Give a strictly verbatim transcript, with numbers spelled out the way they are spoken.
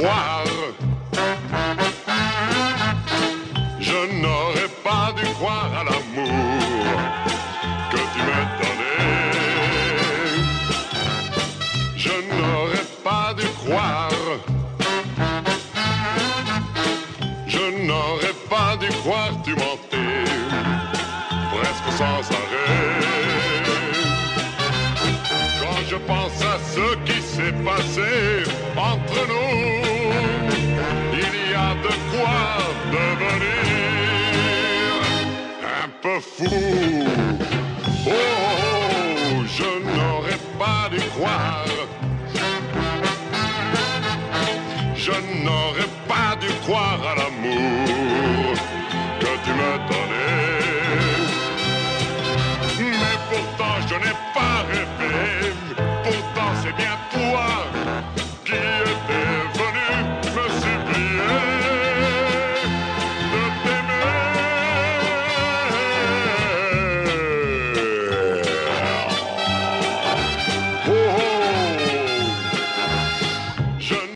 croire. Je n'aurais pas dû croire à l'amour que tu me donnais. Je n'aurais pas dû croire. Je n'aurais pas dû croire, tu mentais presque sans arrêt. Quand je pense à ce qui s'est passé entre nous, il y a de quoi devenir un peu fou. Oh, oh, je n'aurais pas dû croire. Je n'aurais pas dû croire à l'amour que tu me donnais. Mais pourtant je n'ai pas